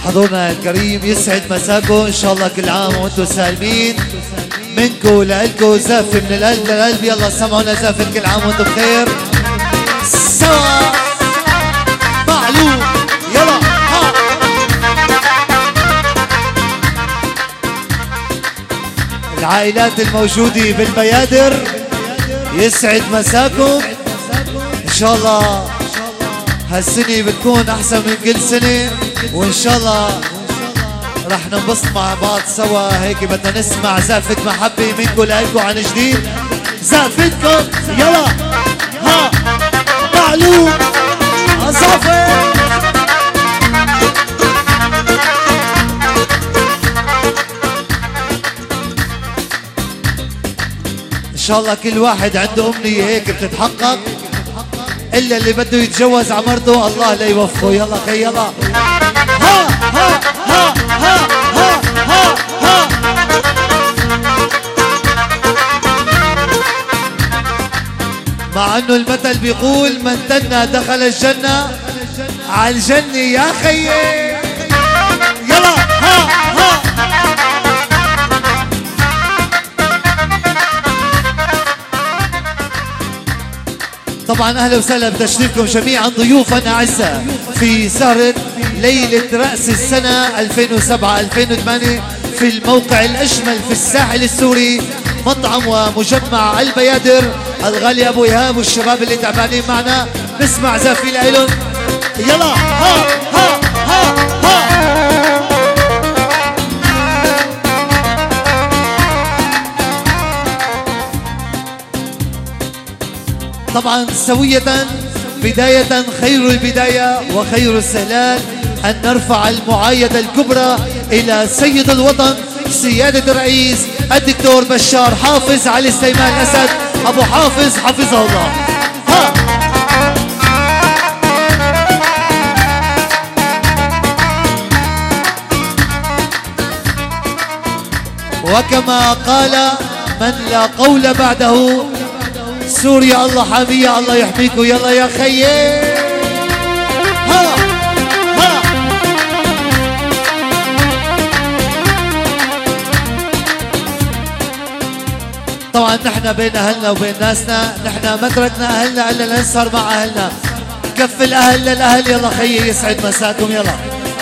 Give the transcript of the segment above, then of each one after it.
حضورنا الكريم يسعد مساكم ان شاء الله. كل عام وانتم سالمين. منكم لالكم زافه من القلب للقلب. يلا سمعونا زافه كل عام وانتم بخير. سوا معلوم. يلا ها العائلات الموجوده بالبيادر يسعد مساكم ان شاء الله. هالسنه بتكون احسن من كل سنه، وان شاء الله رح ننبسط مع بعض سوا. هيك بدنا نسمع زافة محبة منكم لإلكم عن جديد. زافتكم يلا ها معلوم زافة. ان شاء الله كل واحد عنده امنية هيك بتتحقق، الا اللي بده يتجوز عمرته الله لا يوفقه. يلا خي يلا ها ها ها ها ها ها ها. مع انه المثل بيقول من تنى دخل الجنة، على الجنة يا خيي. يلا ها ها. طبعا اهلا وسهلا بتشريفكم جميعا ضيوفا اعزاء في سهرة ليلة رأس السنة 2007-2008 في الموقع الأجمل في الساحل السوري، مطعم ومجمع البيادر. الغالي أبو إيهاب والشباب اللي تعبانين معنا نسمع زافي لإلهم. يلا ها ها ها ها. طبعا سوية بداية خير البداية وخير السهلان أن نرفع المعايدة الكبرى إلى سيد الوطن سيادة الرئيس الدكتور بشار حافظ علي سليمان أسد أبو حافظ حفظه الله. ها. وكما قال من لا قول بعده، سوريا الله حامية الله يحميكم. يلا يا خيي ها ها. طبعا نحن بين اهلنا وبين ناسنا، نحن ما تركنا اهلنا الا نسهر مع اهلنا. كف الاهل للاهل. يلا خيي يسعد مساكم. يلا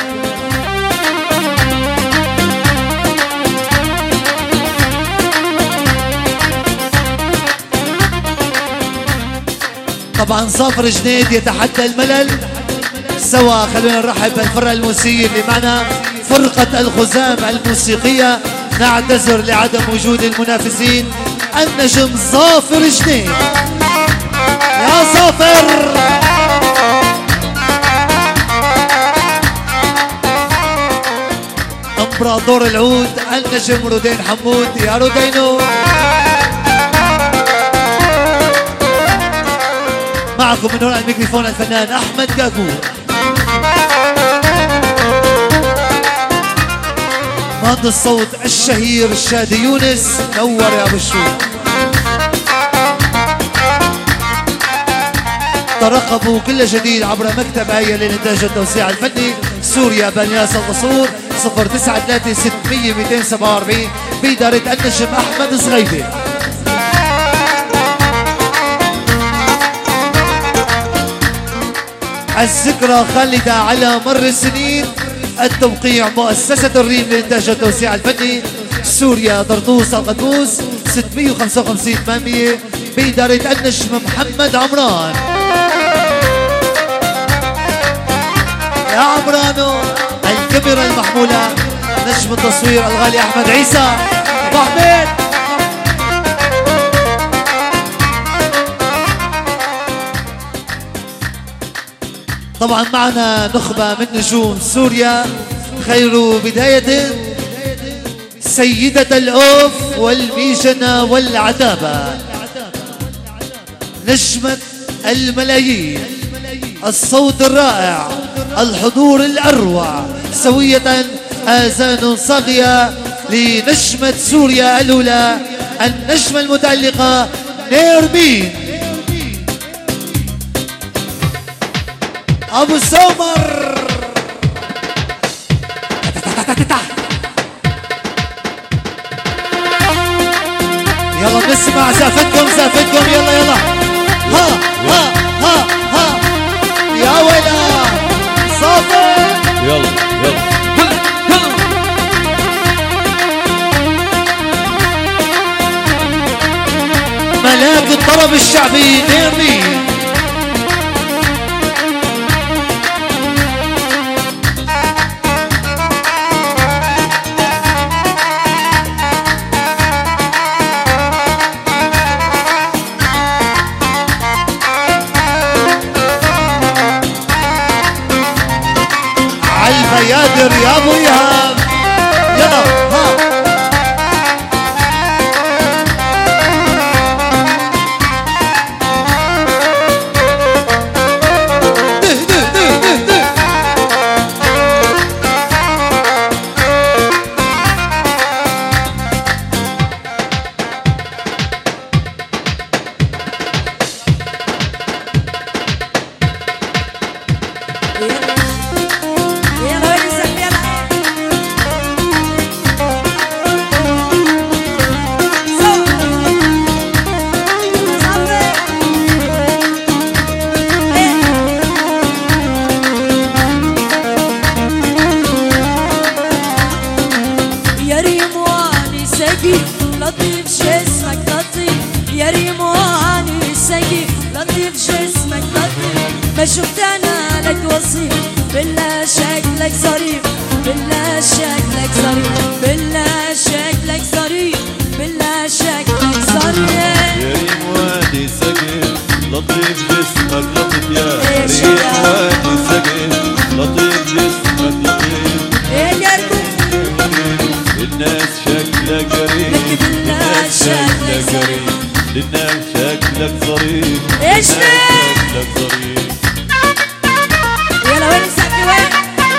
طبعا صافر جنيد يتحدى الملل. سوا خلونا نرحب بالفرقة الموسيقية اللي معنا، فرقة الخزام الموسيقية. نعتذر لعدم وجود المنافسين. النجم صافر جنيد. يا صافر. امبراطور العود النجم رودين حمود. يا رودينو. معكم من وراء الميكروفون الفنان أحمد كاكو. مهندس الصوت الشهير شادي يونس. نور يا أبو الشوق. ترقبوا كل جديد عبر مكتب هيئة للإنتاج والتوزيع الفني سوريا بنياس القصور 093 600 247 بإدارة النجم أحمد صغيبي. الذكرى خالدة على مر السنين. التوقيع مؤسسة الريم للإنتاج والتوزيع الفني سوريا طرطوس القدوس 655 800 بإدارة النجم محمد عمران. يا عمرانو. الكاميرا المحمولة نجم التصوير الغالي أحمد عيسى أبو حميد. طبعا معنا نخبة من نجوم سوريا. خير بداية سيدة الأوف والميشنة والعتابة، نجمة الملايين، الصوت الرائع، الحضور الأروع، سوية آذان صاغية لنجمة سوريا الأولى النجمة المتألقة نيرمين أبو سومر. زافتكم يلا يلا ها ها ها ها يا ويلا صافي يلا يلا ملاك الطرب الشعبي نيرمي عالبيادر يا ابو ايهاب يلا ها لطيف جسمك لطيف يا ريمواني سيف لطيف جسمك لطيف ما شفت انا لك وصيف بالله شكلك ظريف بالله شكلك ظريف بالله شكلك ظريف بالله شكلك ظريف يا ريمواني سيف لطيف جسمك لطيف يا ريمواني سيف لطيف جسمك لطيف الناس شكلك قريب الناس شكلك قريب للناس شكلك ظريف ايش شكلك ظريف يلا وين السقف وين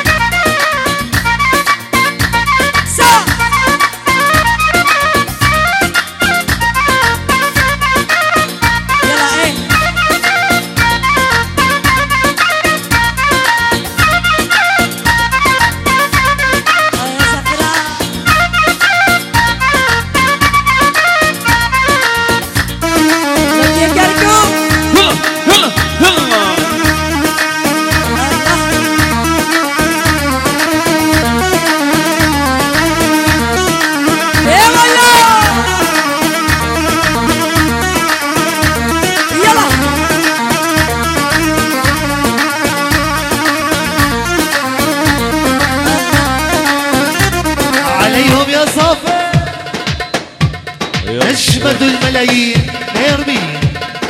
يلا ايه أجمد الملايين نيرمين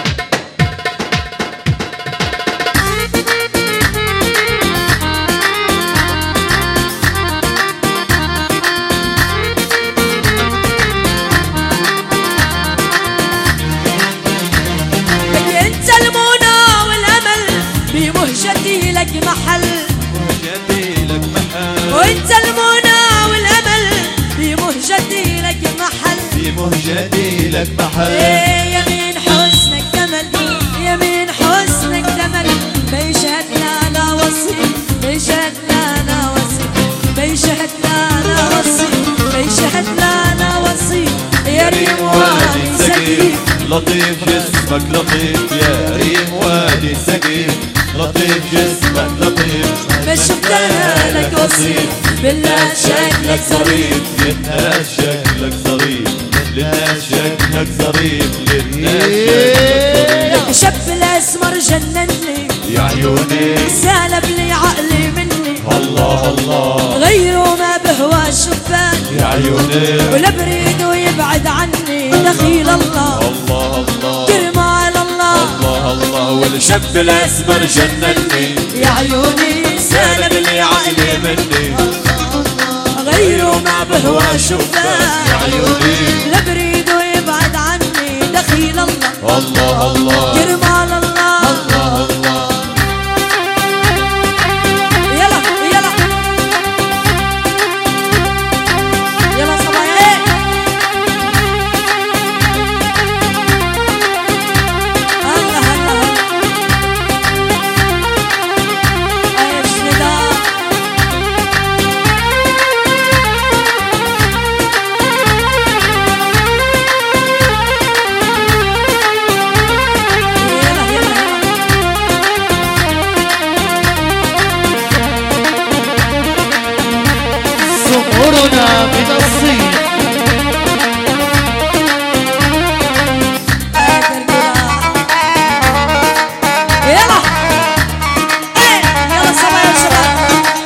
انت المنى والامل بمهجتي لك محل مهجتي لك محل وانت المنى والامل بمهجتي لك محل بمهجتي لك محل يمين حسنك تمل يمين حسنك تمل بيشهد لنا وصي بيشهد لنا وصي بيشهد لنا وصي بيشهد لنا وصي يا ريمواني سكيف لطيف جسمك لطيف يا ريمواني سكيف لطيف جسمك لطيف ما شفت انا لك وصيف بالله شكلك ظريف للناس شكلك ظريف للناس شكلك ظريف للناس شكلك لك شب الاسمر جنني يا عيوني سالب لي عقلي مني الله الله غيره ما بهوى شبان يا عيوني ولا بريده يبعد عني دخيل الله الله الله كرمال الله الله الله والشب الاسمر جنني يا عيوني سالب لي عقلي مني غيره ما بهوى شبان يا عيوني لا بريده يبعد عني دخيل الله الله الله كرمال الله الله الله يلا يلا يلا صبايا هلا هلا ايش نداء سنة من الصين. يلا ايه يلا سبع يا شباب.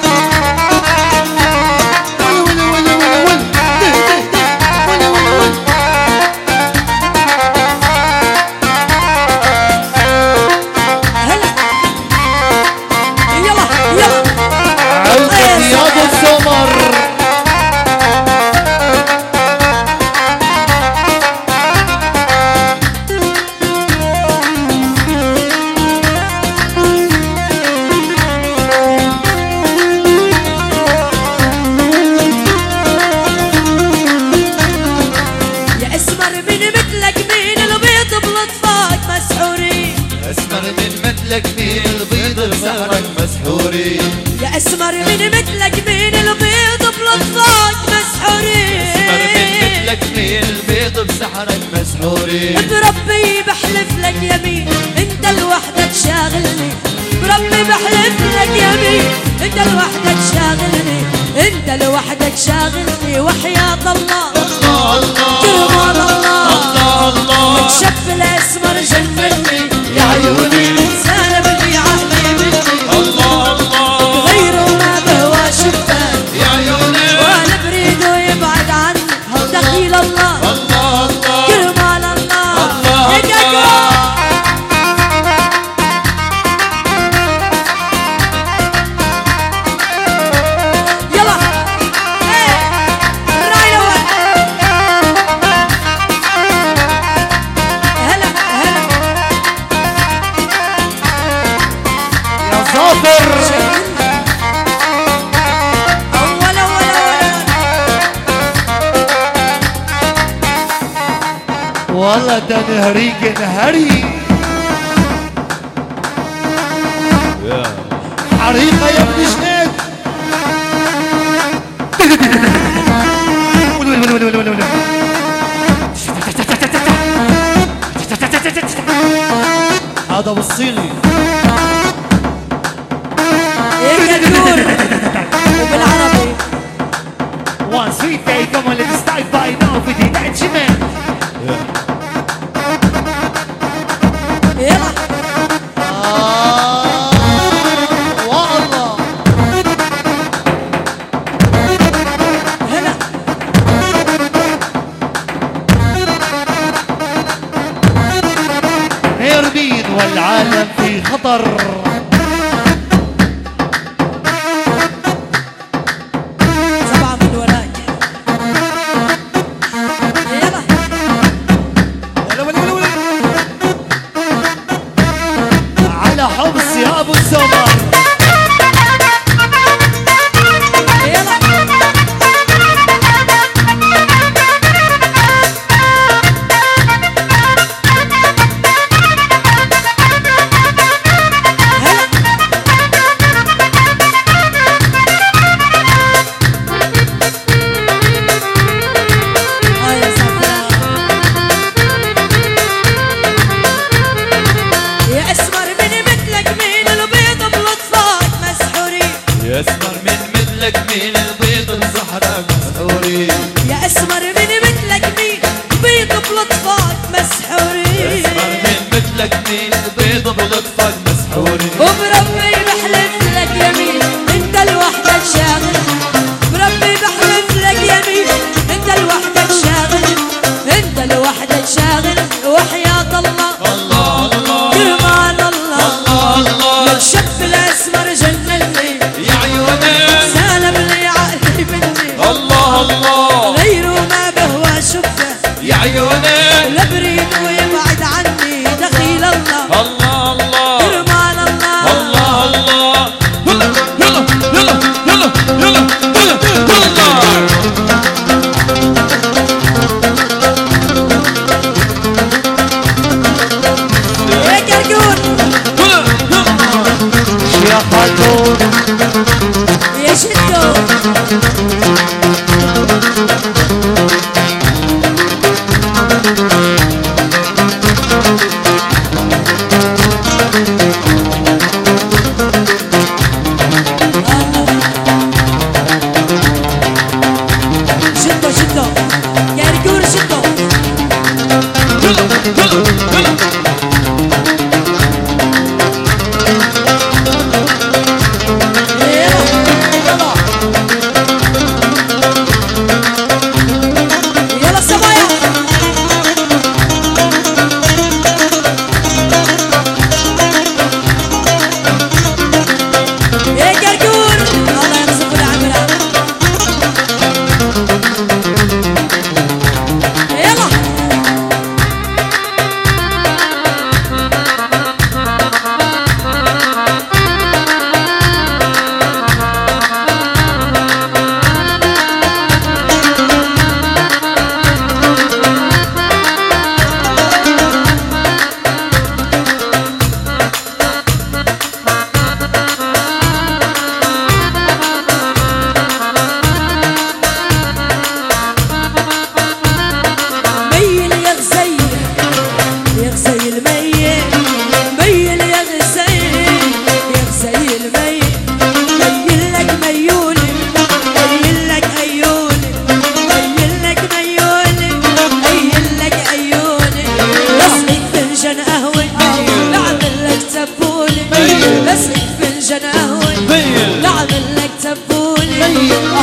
يا اسمر من مثلك مين البيض بلطفك مسحورين. اسمر من مثلك مين البيض بسحرك مسحورين. بربي بحلف لك يمين انت لوحدك شاغلني. بربي بحلف لك يمين انت لوحدك شاغلني. انت لوحدك شاغلني وحياة الله الله الله كرمان الله الله الله. من شف الاسمر جنني يا عيوني سالبني عقلي مني. الله الله غيره ما بهوى شفاك يا عيوني وانا بريده يبعد عني. دخيل الله الله الله كرمان الله الله يا الله. يلا ايه راي الاول. هلا هلا يا صابر اول اول اول. والله ده نهريك نهري حريقة يا ابن شنيد. هذا بالصيني. ايه كدور وبالعربي. One sweet day come on let's start by now في دي نعجمة. يلا والله هلا هيرمين والعالم في خطر. سبعة من وراك. يلا على حبس يا ابو السمر. يلا يا سلام. يا اسمر من مثلك مين البيض بلطفك مسحورين. يا اسمر من مثلك مين البيض بسحرك مسحورين. يا اسمر من مثلك مين بيض بلطفك مسحورين. اسمر من مثلك مين البيض بلطفك مسحورين. وبربي بحلف لك يمين انت لوحدك شاغل. بربي بحلف لك يمين انت لوحدك شاغل. انت لوحدك شاغل وحياة الله الله الله كرمان الله. الله الله. من شف الاسمر جنني يا عيوني سالم لي عقلي مني. الله الله غيره ما بهوى شفه يا عيوني لا بريد ويبعد عني. دخيل الله الله الله كرمان الله. الله الله. يلا يلا يلا يلا يلا يلا يلا. يا كركون يا خاتون يا شدو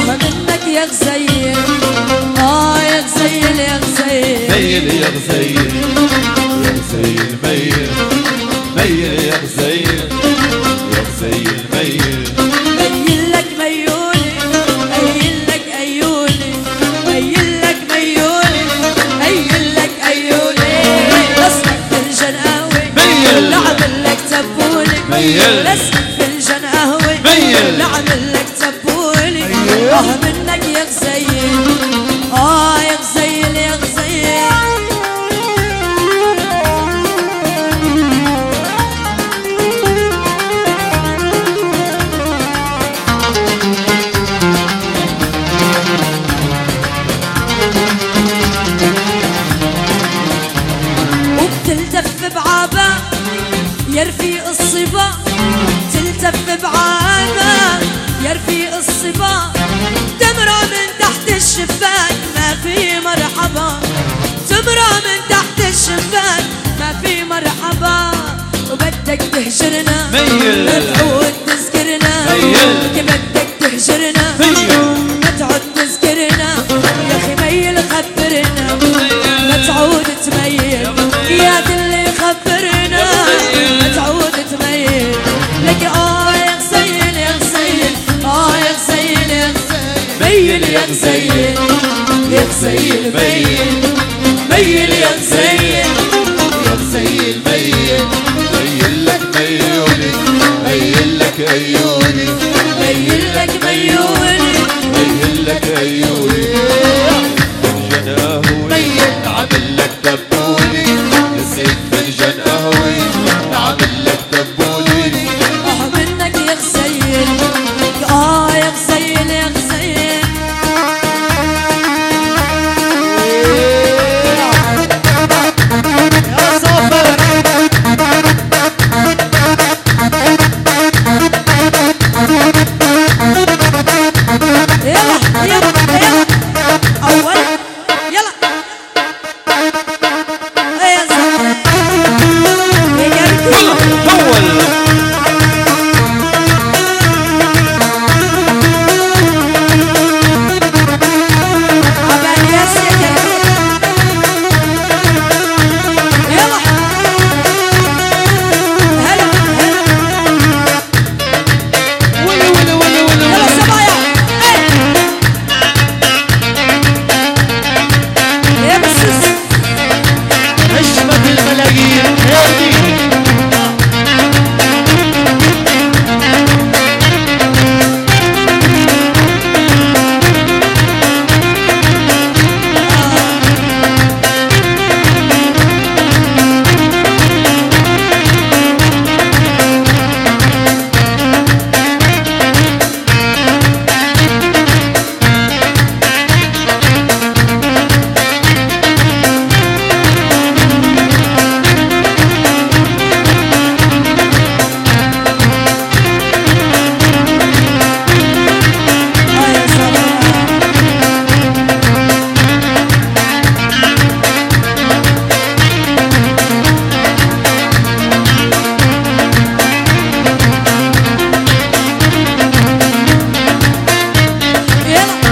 منك يا غزيل يا غزيل يا غزيل ميل يا غزيل يا غزيل ميل ميل يا غزيل يا غزيل ميل ميل لك ميولي ميل لك أيولي ميل لك ميولي ميل لك أيولي رسمك فنجان قهوي ميل لعمل لك تبولي ميل رسمك فنجان قهوي ميل لعمل لك تبولي منك يا غزيل يا غزيل يا غزيل وبتلتف بعابا يا رفيق الصبا تلتف بعابا يا رفيق الصبا تمرة من تحت الشباك ما في مرحبا تمرة من تحت الشباك ما في مرحبا وبدك تهجرنا ما تعود تذكرنا بدك تهجرنا ما تعود تذكرنا يا اخي ميل خبرنا ما تعود تميل يا دلي خبرنا ما تعود تميل لك يا غزيل يا غزيل يا غزيل يا غزيل ميل يا غزيل يا غزيل ميل ميل يا غزيل يا غزيل ميل ميل لك ميولي ميل لك أيولي ميل لك ميولي ميل لك أيولي فنجان قهوي عامل لك دبولي نسيت فنجان قهوي عامل لك دبولي منك يا غزيل يا غزيل يا غزيل يا صابر يلا يلا يلا أول يلا يا زلمة يا قلبي أول عبالي يا سيدي يلا هلا هلا يلا سبايا يا بسوس نجمة الملايين هادي يا سلام يلا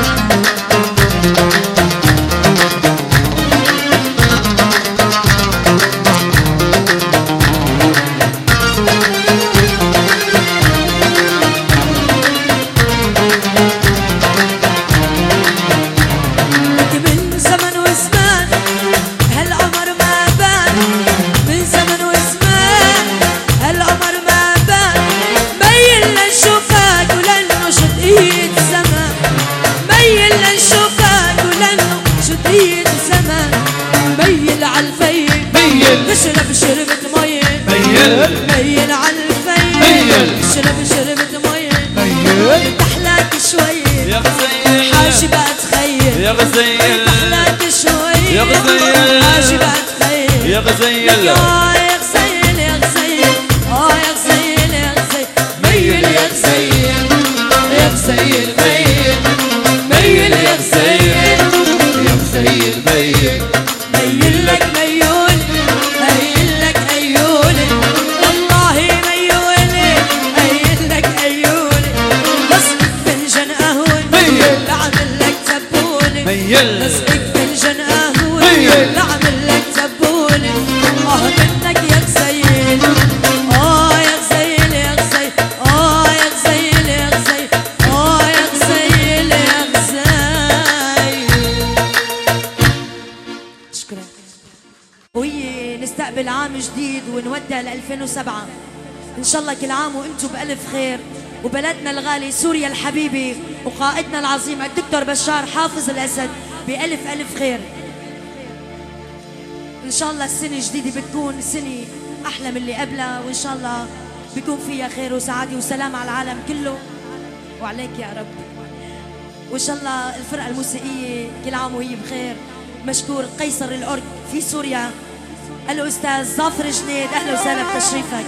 من زمن وزمان هالقمر ما بان من زمن وزمان هالقمر ما بان ميل لنشوفك ولانه شديد زمان ميل لنشوفك ولانه شديد زمان ميل عالفيل ميل تشرب شربة مية ميل ميل عالفيل ميل تشرب شربة مية ميل تحلاك شوية يا غزيل حاجي بقى تخيل يا غزيل تحلاك شوية يا غزيل حاجي بقى تخيل يا غزيل يا غزيل يا غزيل يا غزيل يا غزيل ميل يا غزيل يا غزيل ميل ميل يا غزيل يا غزيل ميل ميل لك ميول ميل لك أيولي والله ميولي ميل لك أيولي بس فنجان قهوة ميل نسقك فنجان قهوة لعمل لك زبونة منك يا غزيل يا غزيل يا غزيل يا غزيل يا غزيل يا غزيل يا غزيل. شكرا. وهي نستقبل عام جديد ونودع ل 2007 ان شاء الله كل عام وانتم بألف خير، وبلدنا الغالي سوريا الحبيبة وقائدنا العظيم الدكتور بشار حافظ الأسد بألف ألف خير. إن شاء الله السنة الجديدة بتكون سنة أحلى من اللي قبلها، وإن شاء الله بيكون فيها خير وسعادة وسلام على العالم كله وعليك يا رب. وإن شاء الله الفرقة الموسيقية كل عام وهي بخير. مشكور قيصر الأورك في سوريا الأستاذ ظافر جنيد، أهلا وسهلا بتشريفك.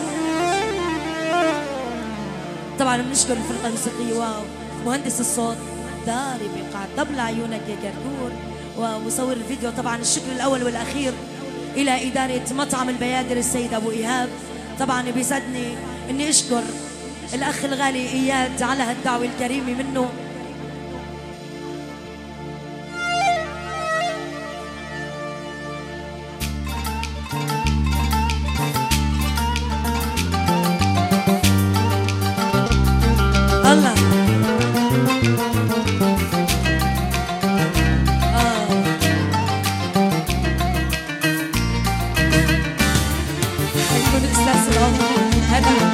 طبعا بنشكر الفرقة الموسيقية ومهندس الصوت داري بقاع طبل عيونك يا كركور، ومصور الفيديو. طبعا الشكر الأول والأخير إلى إدارة مطعم البيادر السيد أبو إيهاب. طبعا بيسعدني إني أشكر الأخ الغالي إياد على هالدعوة الكريمة منه. الله يكون إحساس العمر هذا.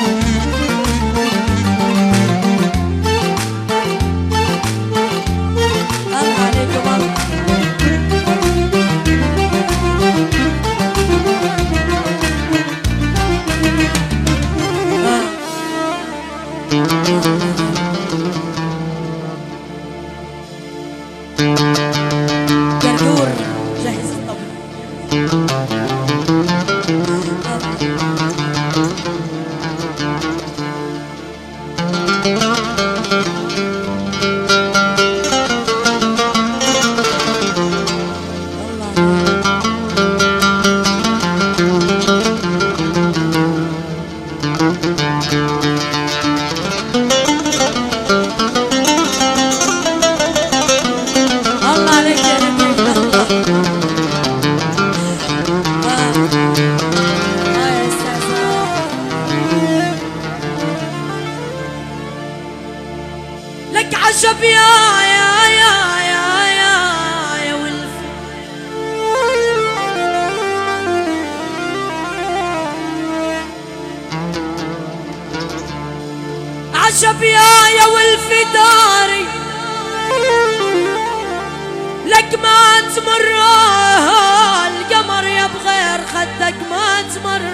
الله عليكم الله. كركور جهز الطبل. لك عجب يا ولف عجب يا ولف داري، لك ما تمر القمر يا بغير خدك ما تمر.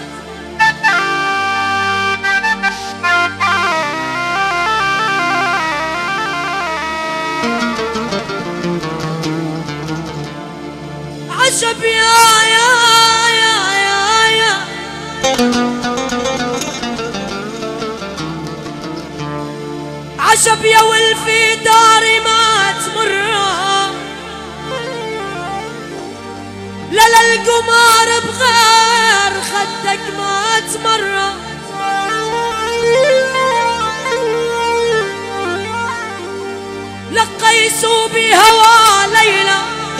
عجب يا عجب يا ولفي داري ما تمر، لا القمار بغير خدك ما تمر. لقيسوا بهوى ليلى،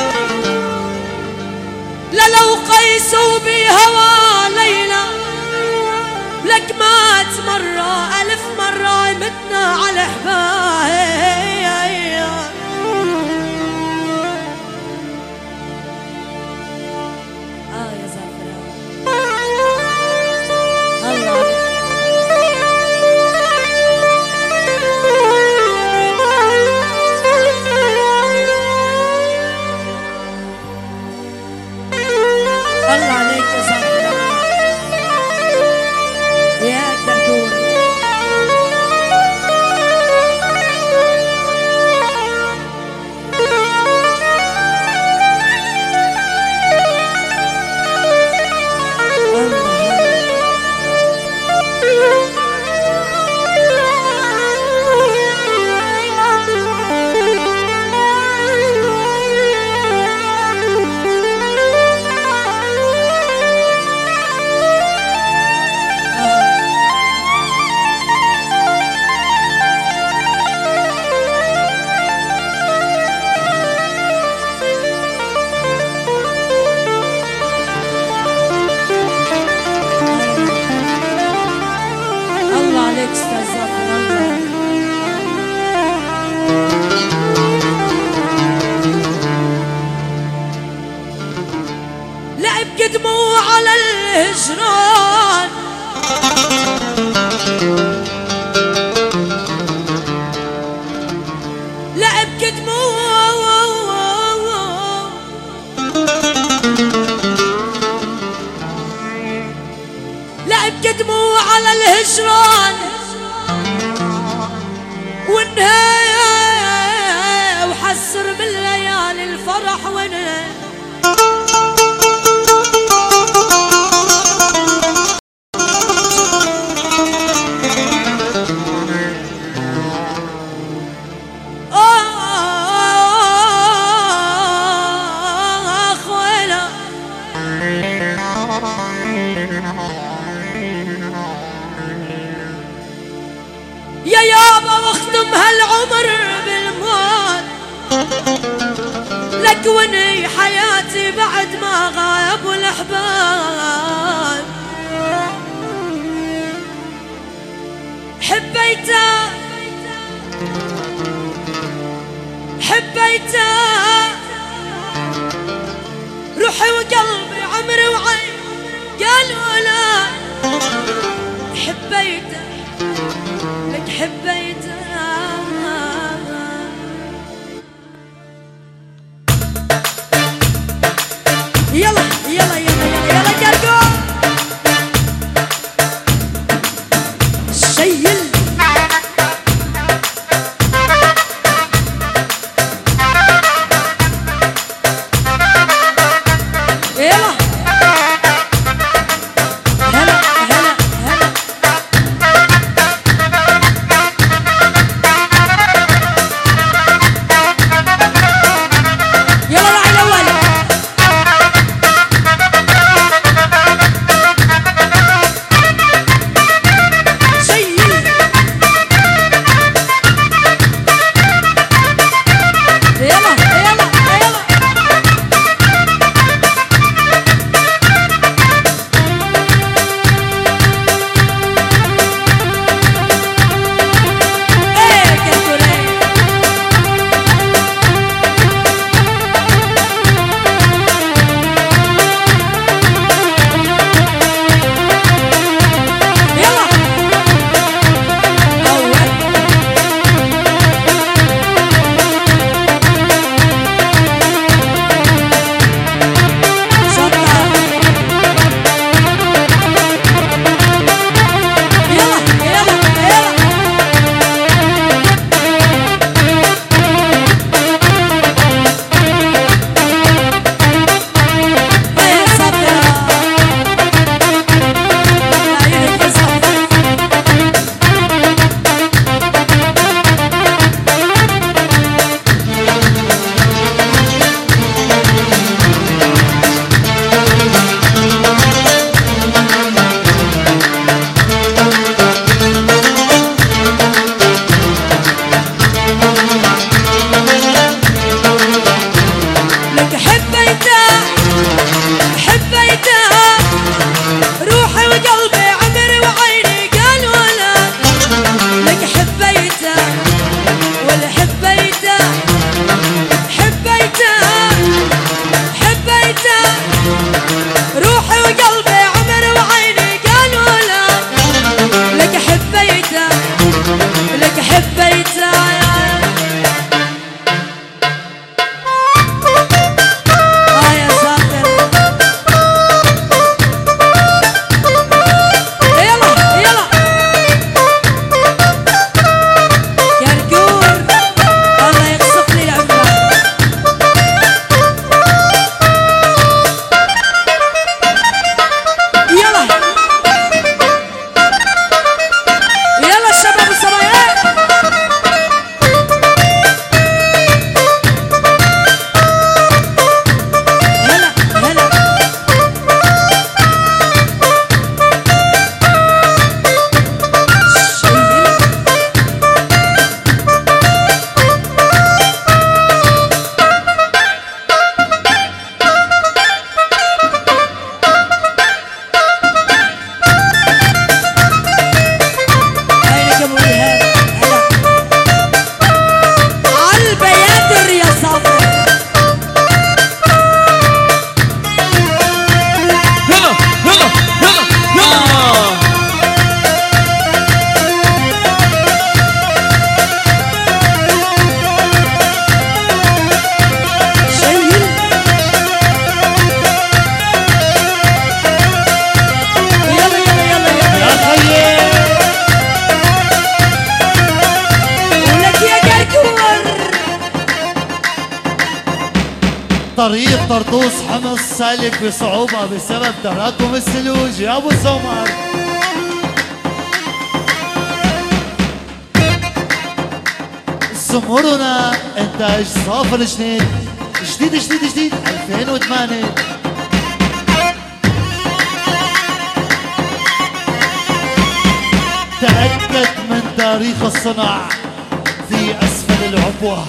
لا لو قيسوا بهوى ليلى لك ما تمر ألف مرة متنا على حبايب. يا زفرة الله الله عليك يا زفرة يا كركور. الهجران لعب كدموع لعب كدموع على الهجران والنهاية وحسر بالليالي الفرح ونهاية يا يابا واختم هالعمر بالموت لك وني حياتي بعد ما غابوا الأحباب حبيته حبيته روحي وقلبي عمري وعين قالوا لا حبيته لك حبيته يلا يلا يلا يلا يلا قرقو شيل يلا هلا هلا هلا طريق طرطوس حمص سالك بصعوبة بسبب تراكم الثلوج يا ابو سمر. زمرنا انتاج صافر جديد جديد جديد جديد 2008. تأكد من تاريخ الصنع في أسفل العبوة.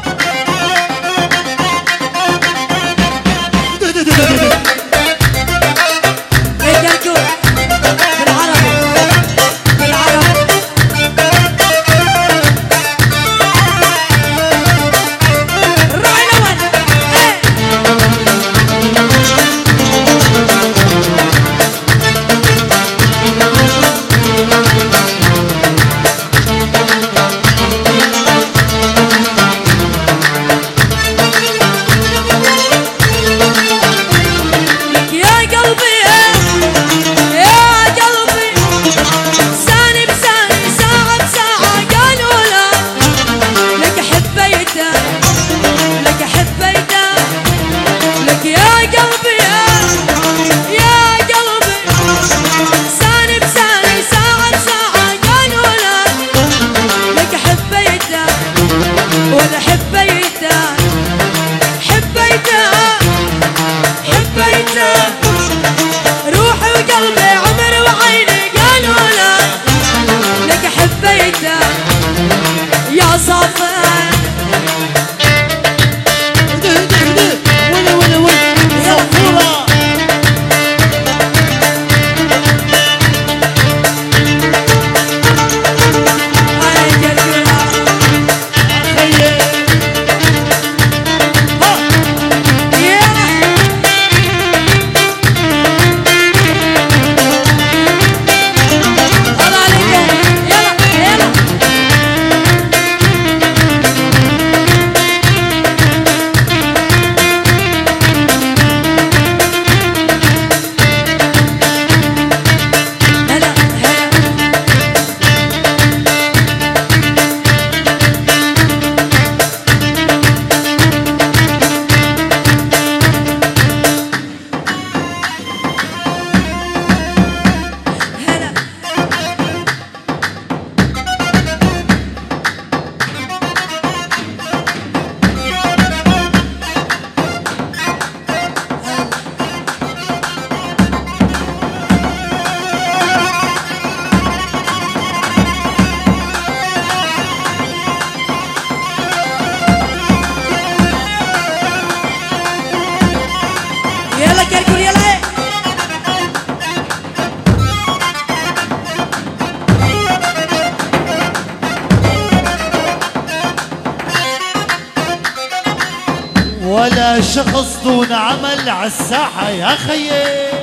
ولا شخص دون عمل عالساحة يا خيي.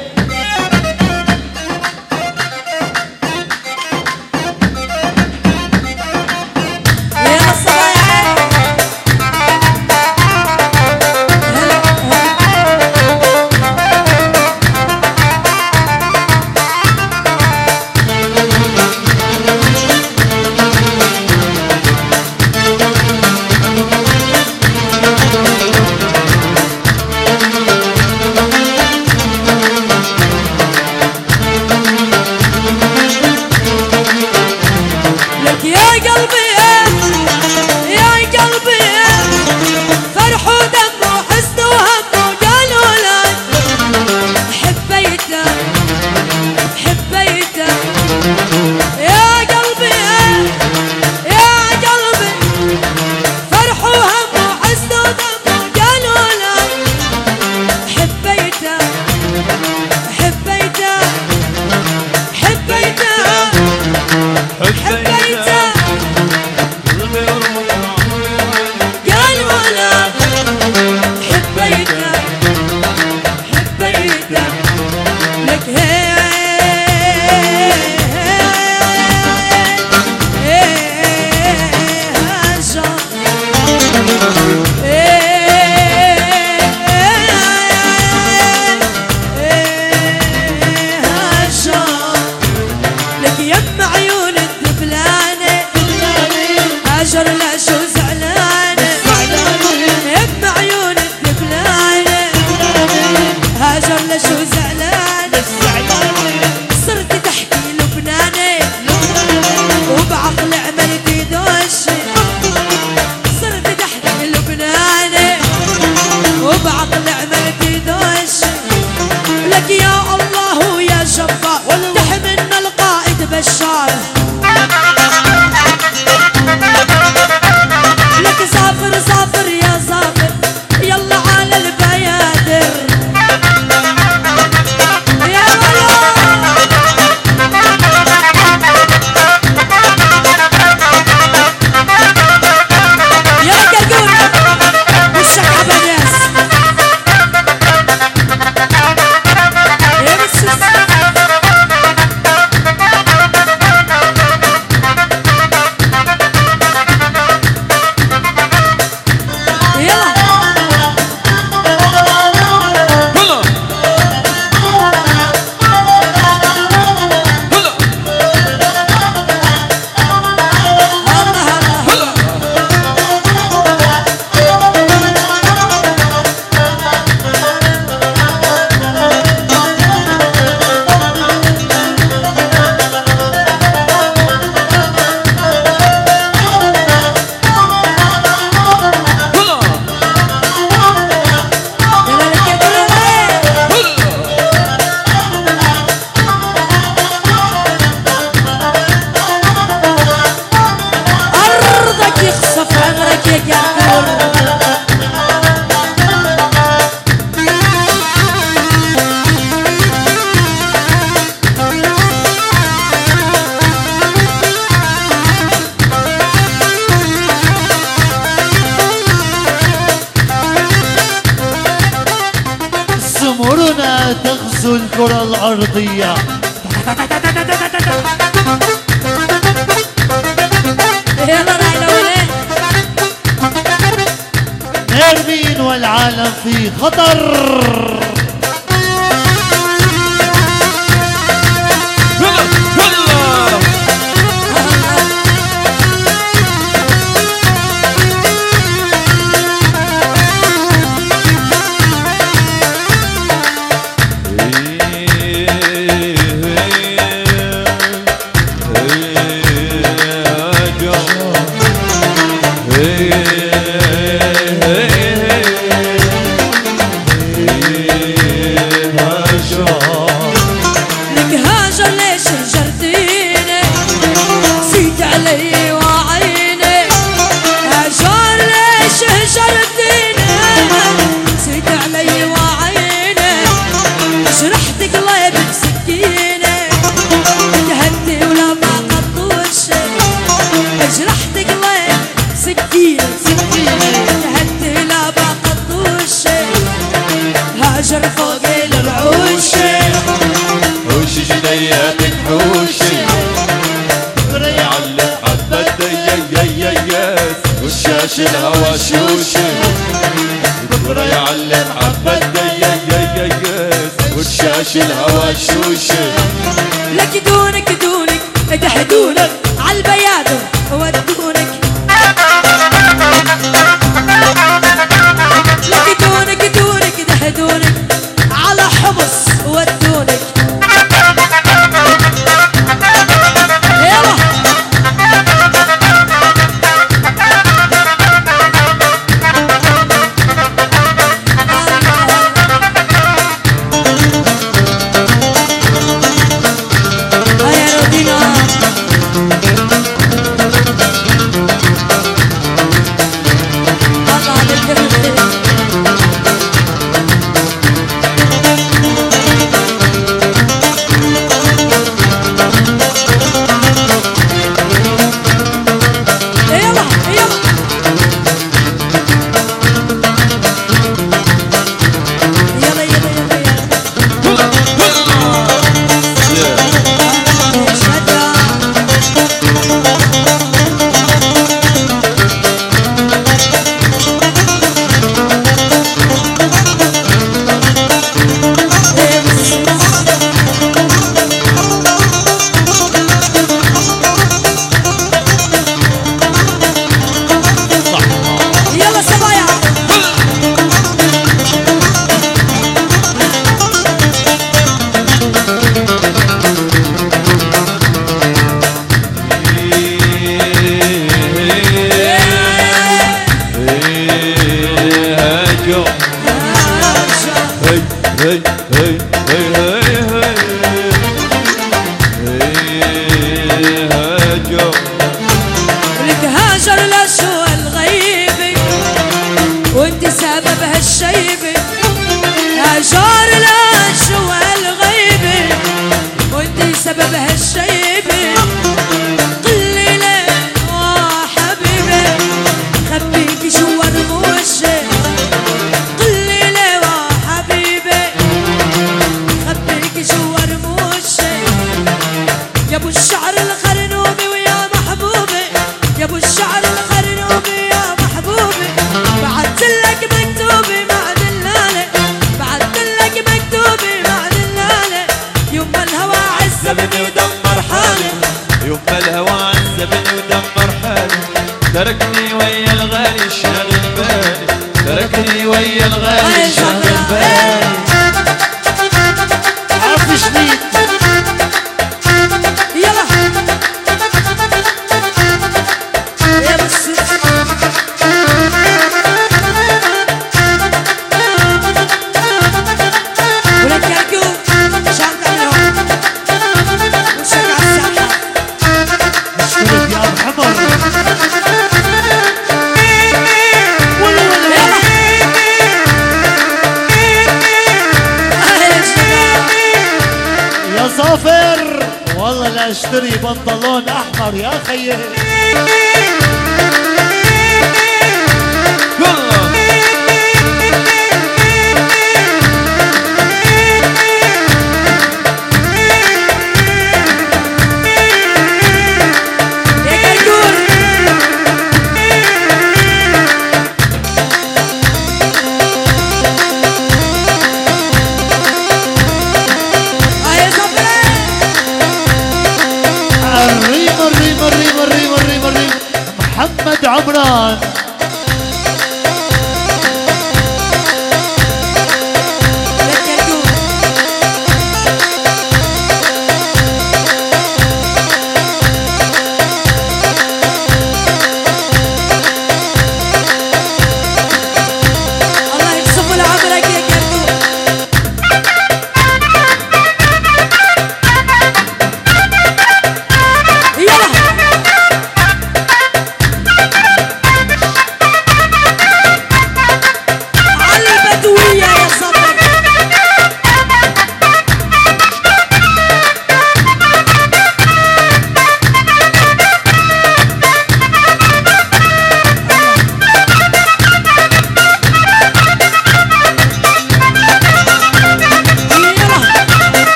هاجر لا شو زعلانة يم عيون الدبلانة لا تغزو الكرة الأرضية. يلا راينا وين نيرمين والعالم في خطر. وشاش الهوى شوشي بكرة يعلم حبة دياس وشاش الهوى شوشي. لك دونك دونك اتحدونك عالبيادر ودونك. لك دونك دونك اتحدونك على حمص ودونك. تركني ويا الغالي شاغل بالي، تركني ويا الغالي شاغل بالي. عرف شديد يلا يا بس ولك يركض شاغل لهم وشجع الساحة. اشترك يا ابو حمر. صافر والله لا اشتري بنطلون احمر يا خيي.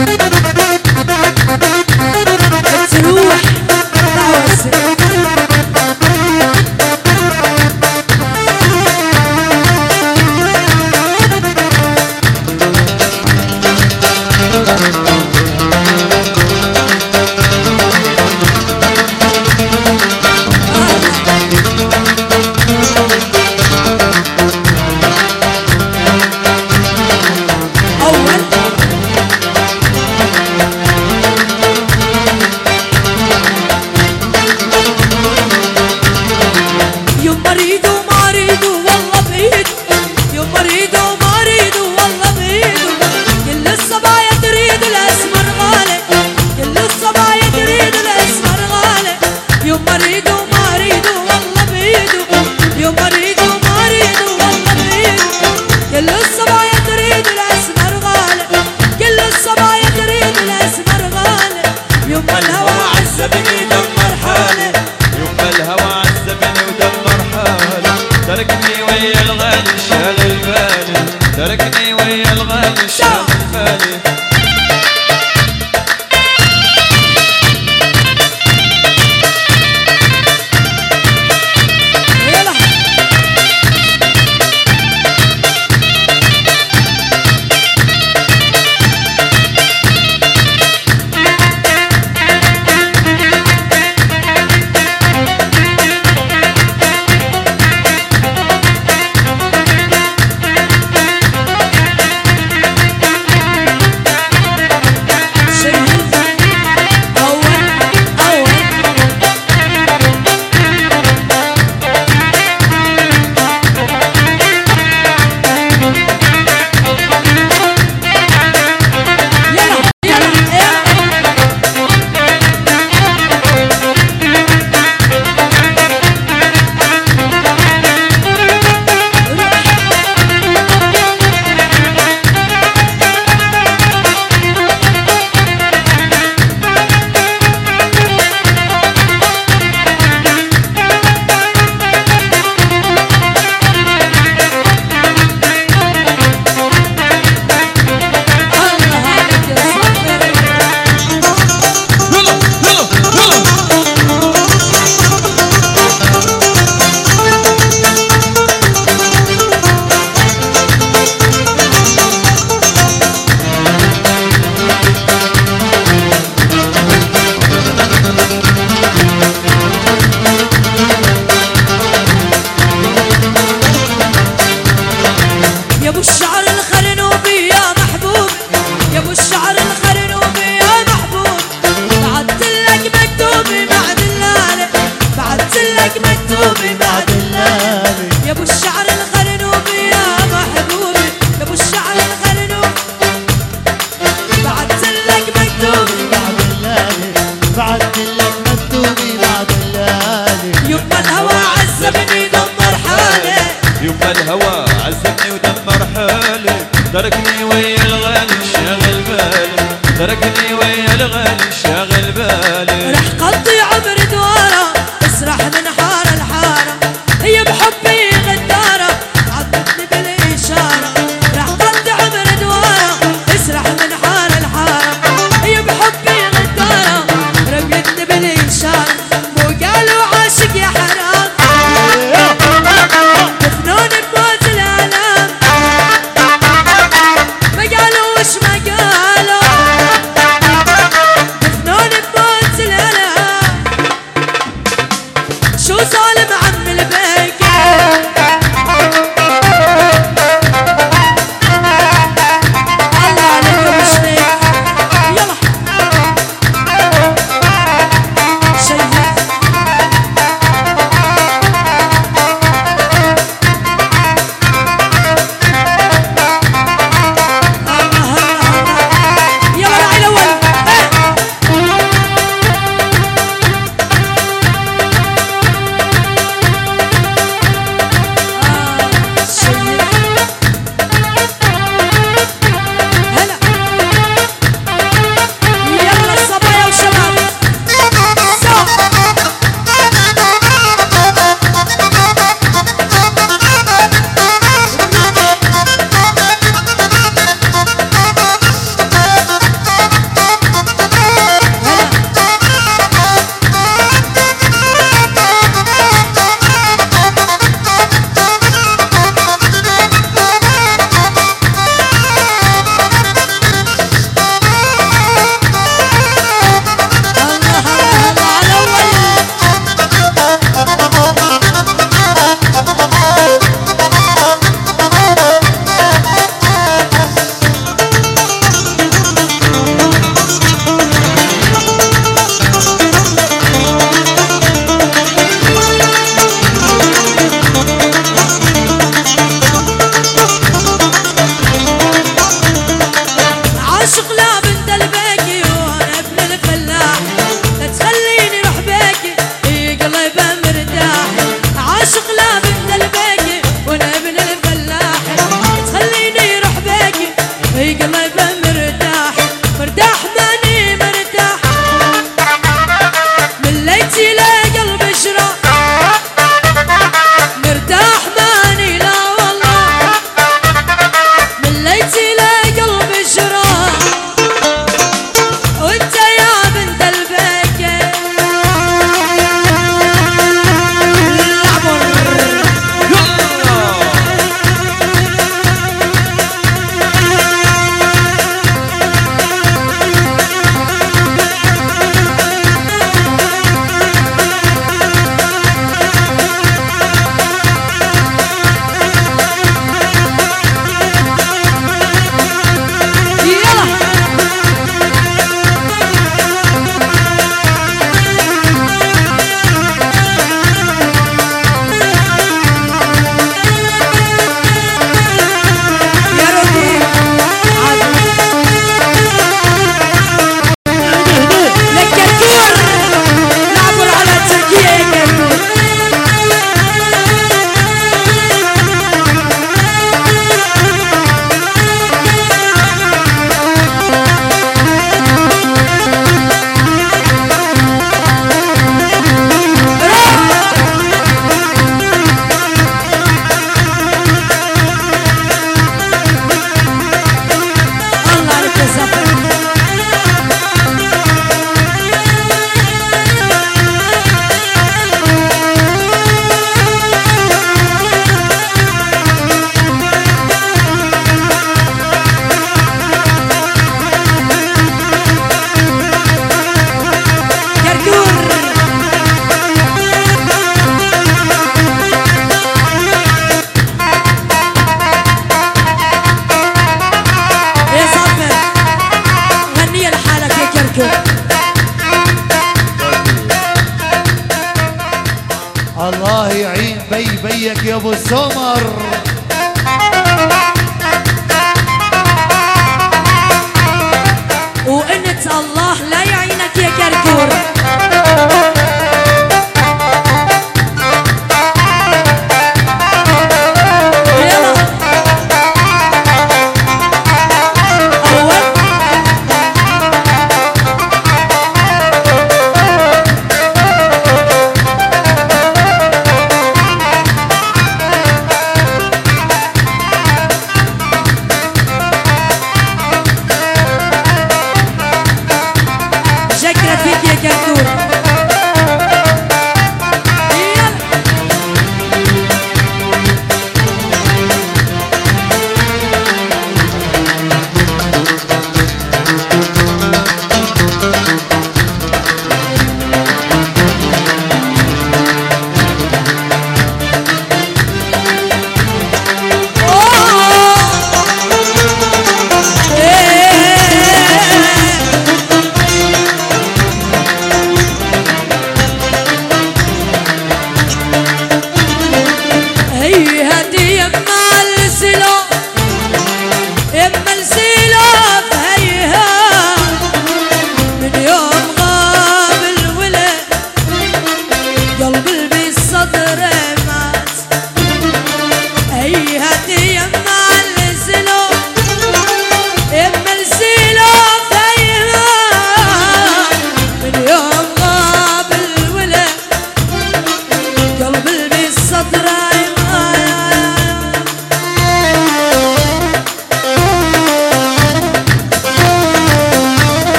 تروح تعوز تركني ويا الغالي شاغل بالي. الهوى عذبني ودمر حالي، تركني ويا الغالي شاغل بالي، تركني ويا الغالي شاغل بالي. رح قضي عمري دوارة اسرح من حارة لحارة، هي بحبي غدارة عذبتني بالإشارة. رح قضي عمري دوارة اسرح من حارة لحارة، هي بحبي غدارة رميتني بالإشارة. مو قالوا عاشق يا حرام دفنوني بموت الآلام، ما قالوا وش ما قالوا كركر. الله يعين بيك يا ابو سمر. وانت الله لا يعينك يا كركور.